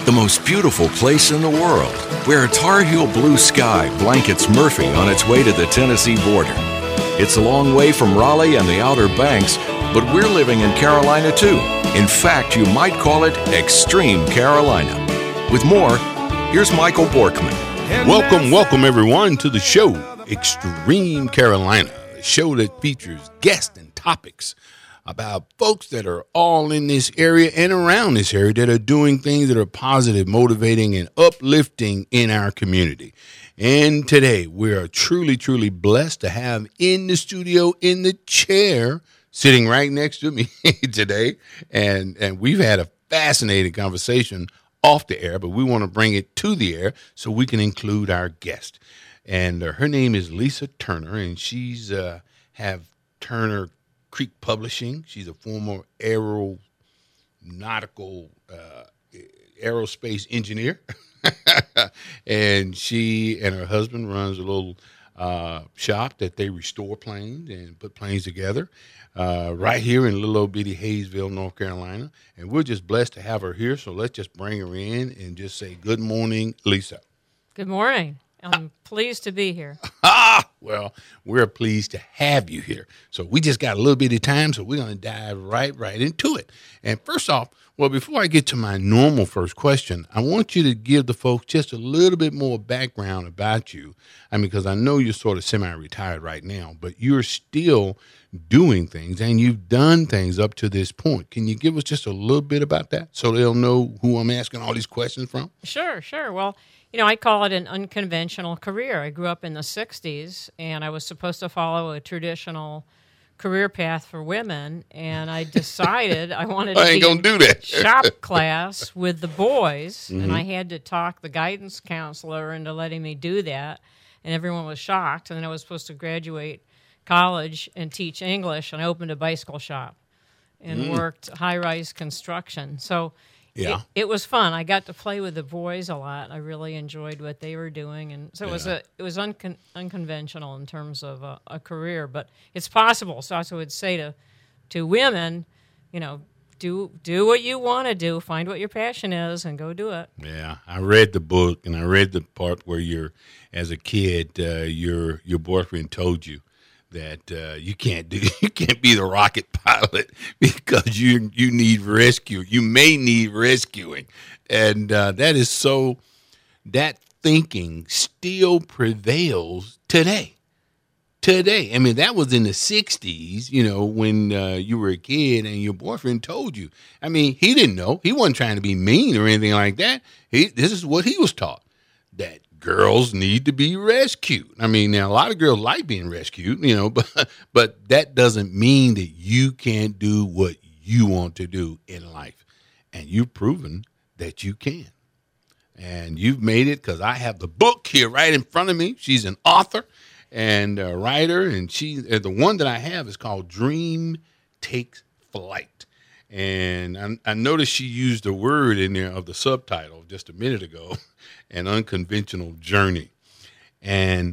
the most beautiful place in the world, where a Tar Heel blue sky blankets Murphy on its way to the Tennessee border. It's a long way from Raleigh and the Outer Banks, but we're living in Carolina too. In fact, you might call it Extreme Carolina. With more, here's Michael Borkman. Welcome everyone to the show, Extreme Carolina, a show that features guests and topics about folks that are all in this area and around this area that are doing things that are positive, motivating, and uplifting in our community. And today, we are truly, truly blessed to have in the studio, in the chair, sitting right next to me today. And we've had a fascinating conversation off the air, but we want to bring it to the air so we can include our guest. And her name is Lisa Turner, and she's have Turner Creek Publishing. She's a former aeronautical aerospace engineer. And she and her husband runs a little shop that they restore planes and put planes together right here in little old bitty Hayesville, North Carolina. And we're just blessed to have her here. So let's just bring her in and just say good morning, Lisa. Good morning. I'm pleased to be here. Well, we're pleased to have you here. So we just got a little bit of time, so we're going to dive right into it. And first off, well, before I get to my normal first question, I want you to give the folks just a little bit more background about you. I mean, because I know you're sort of semi-retired right now, but you're still doing things, and you've done things up to this point. Can you give us just a little bit about that so they'll know who I'm asking all these questions from? Sure. Well, I call it an unconventional career. I grew up in the 60s, and I was supposed to follow a traditional career path for women, and I decided I wanted to be gonna do that. Shop class with the boys, and I had to talk the guidance counselor into letting me do that, and everyone was shocked. And then I was supposed to graduate college and teach English, and I opened a bicycle shop and worked high-rise construction. So yeah, it was fun. I got to play with the boys a lot. I really enjoyed what they were doing, and so it was unconventional in terms of a career, but it's possible. So I would say to women, do what you want to do, find what your passion is, and go do it. Yeah, I read the book, and I read the part where as a kid, your boyfriend told you that you can't be the rocket pilot because you need rescue. You may need rescuing, and that is so. That thinking still prevails today. Today, I mean, that was in the 60s, when you were a kid and your boyfriend told you. I mean, he didn't know. He wasn't trying to be mean or anything like that. This is what he was taught, that girls need to be rescued. I mean, now a lot of girls like being rescued, but that doesn't mean that you can't do what you want to do in life. And you've proven that you can. And you've made it, because I have the book here right in front of me. She's an author and a writer, and the one that I have is called Dream Takes Flight. And I noticed she used a word in there of the subtitle just a minute ago, an unconventional journey. And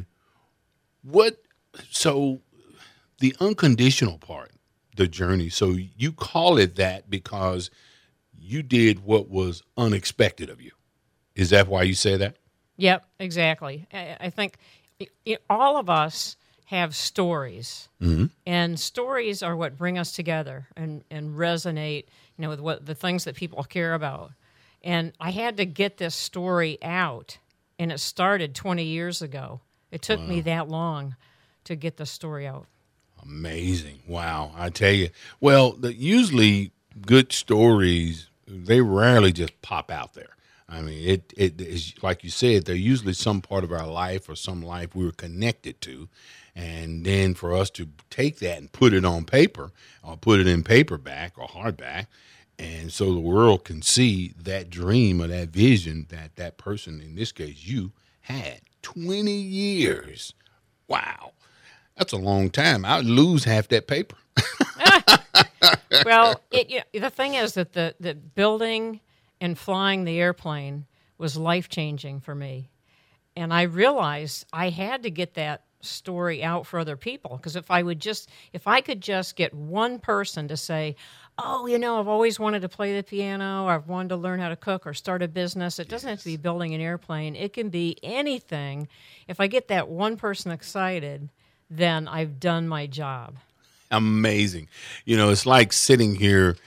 so the unconditional part, the journey, so you call it that because you did what was unexpected of you. Is that why you say that? Yep, exactly. I think all of us have stories, and stories are what bring us together and resonate, with what the things that people care about. And I had to get this story out, and it started 20 years ago. It took me that long to get the story out. Amazing. Wow. I tell you. Well, usually good stories, they rarely just pop out there. I mean, it is, like you said, they're usually some part of our life or some life we were connected to. And then for us to take that and put it on paper or put it in paperback or hardback, and so the world can see that dream or that vision that person, in this case you, had. 20 years. Wow. That's a long time. I would lose half that paper. Well, the thing is that the building and flying the airplane was life-changing for me. And I realized I had to get that story out for other people, because if I could just get one person to say, oh, I've always wanted to play the piano, or I've wanted to learn how to cook or start a business. It doesn't have to be building an airplane. It can be anything. If I get that one person excited, then I've done my job. Amazing. It's like sitting here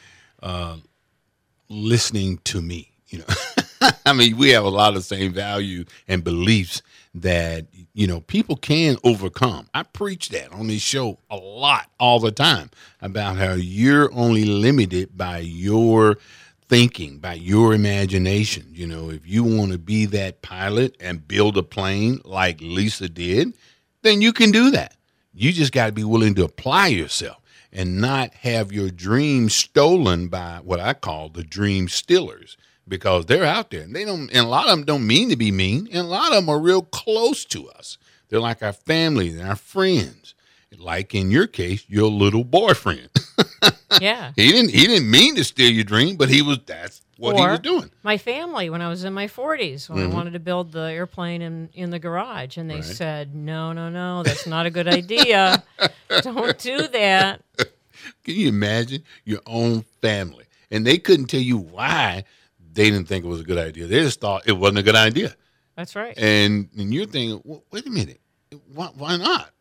listening to me. I mean, we have a lot of the same value and beliefs that, people can overcome. I preach that on this show a lot, all the time, about how you're only limited by your thinking, by your imagination. If you want to be that pilot and build a plane like Lisa did, then you can do that. You just got to be willing to apply yourself and not have your dreams stolen by what I call the dream stealers, because they're out there and and a lot of them don't mean to be mean. And a lot of them are real close to us. They're like our family and our friends. Like in your case, your little boyfriend. Yeah. He didn't mean to steal your dream, but that's what he was doing. My family, when I was in my 40s, when I wanted to build the airplane in the garage, and they said, no, that's not a good idea. Don't do that. Can you imagine your own family? And they couldn't tell you why they didn't think it was a good idea. They just thought it wasn't a good idea. That's right. And you're thinking, well, wait a minute, why not?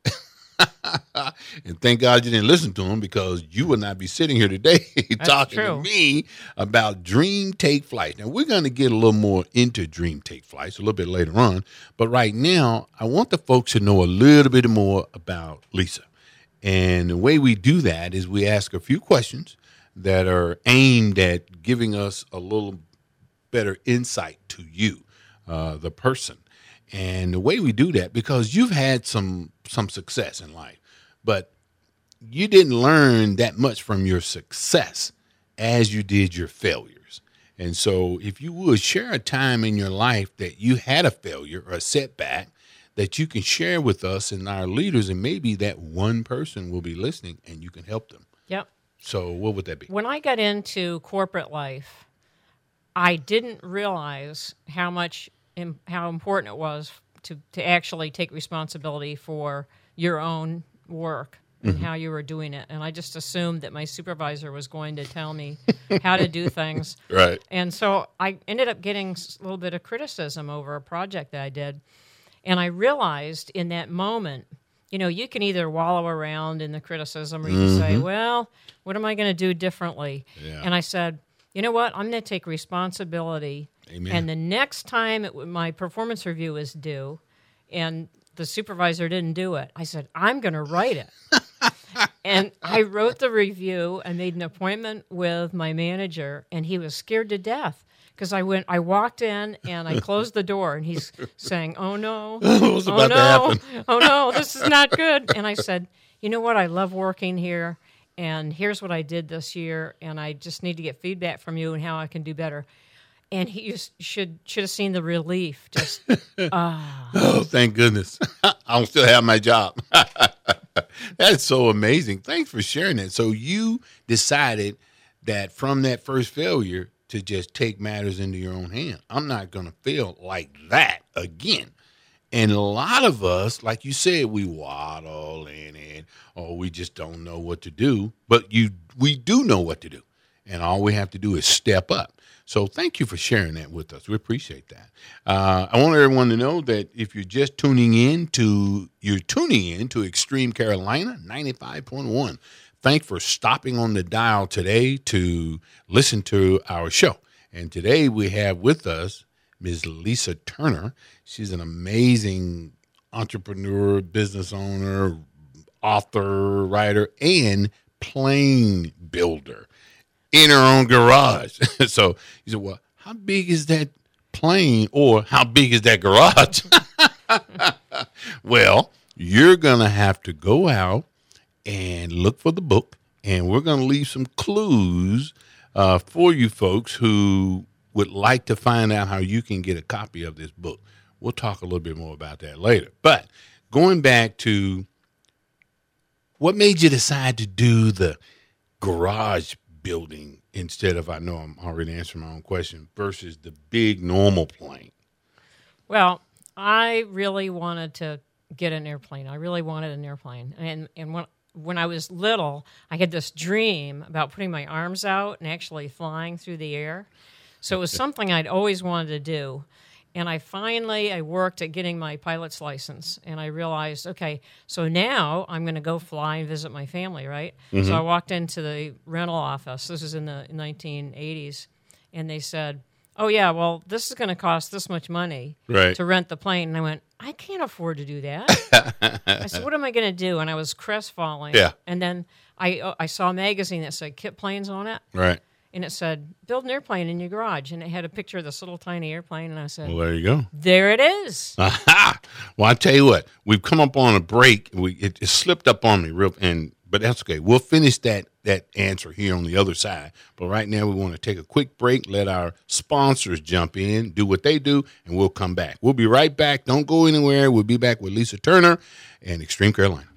And thank God you didn't listen to him, because you would not be sitting here today talking to me about Dream Take Flights. Now, we're going to get a little more into Dream Take Flights a little bit later on. But right now, I want the folks to know a little bit more about Lisa. And the way we do that is we ask a few questions that are aimed at giving us a little better insight to you, the person. And the way we do that, because you've had some success in life, but you didn't learn that much from your success as you did your failures. And so if you would share a time in your life that you had a failure or a setback that you can share with us and our leaders, and maybe that one person will be listening and you can help them. Yep. So what would that be? When I got into corporate life, I didn't realize how important it was to actually take responsibility for your own work and how you were doing it. And I just assumed that my supervisor was going to tell me how to do things. Right. And so I ended up getting a little bit of criticism over a project that I did. And I realized in that moment, you can either wallow around in the criticism, or you can say, well, what am I going to do differently? Yeah. And I said, you know what? I'm going to take responsibility. Amen. And the next time my performance review is due and the supervisor didn't do it, I said, I'm going to write it. And I wrote the review and made an appointment with my manager, and he was scared to death because I walked in and I closed the door, and he's saying, oh, no. What's about to happen? Oh, no, this is not good. And I said, you know what? I love working here, and here's what I did this year, and I just need to get feedback from you and how I can do better. And he should have seen the relief. Just Oh, thank goodness! I'll still have my job. That's so amazing. Thanks for sharing that. So you decided that from that first failure to just take matters into your own hand. I'm not going to fail like that again. And a lot of us, like you said, we waddle in it, or we just don't know what to do. But we do know what to do, and all we have to do is step up. So thank you for sharing that with us. We appreciate that. I want everyone to know that if you're just tuning in to Extreme Carolina 95.1. Thanks for stopping on the dial today to listen to our show. And today we have with us Ms. Lisa Turner. She's an amazing entrepreneur, business owner, author, writer, and plane builder in her own garage. So you said, well, how big is that plane, or how big is that garage? Well, you're going to have to go out and look for the book, and we're going to leave some clues for you folks who would like to find out how you can get a copy of this book. We'll talk a little bit more about that later. But going back to what made you decide to do the garage building instead of, I know I'm already answering my own question, versus the big normal plane? Well, I really wanted to get an airplane. I really wanted an airplane. And when when I was little, I had this dream about putting my arms out and actually flying through the air. So it was something I'd always wanted to do. And I worked at getting my pilot's license, and I realized, okay, so now I'm going to go fly and visit my family, right? So I walked into the rental office. This was in the 1980s, and they said, oh, yeah, well, this is going to cost this much money to rent the plane. And I went, I can't afford to do that. I said, what am I going to do? And I was crestfallen. Yeah. And then I saw a magazine that said Kit Planes on it. Right. And it said, build an airplane in your garage. And it had a picture of this little tiny airplane. And I said, Well, there you go. there it is. Aha! Well, I tell you what, we've come up on a break. It slipped up on me, but that's okay. We'll finish that answer here on the other side. But right now, we want to take a quick break, let our sponsors jump in, do what they do, and we'll come back. We'll be right back. Don't go anywhere. We'll be back with Lisa Turner and Extreme Carolina.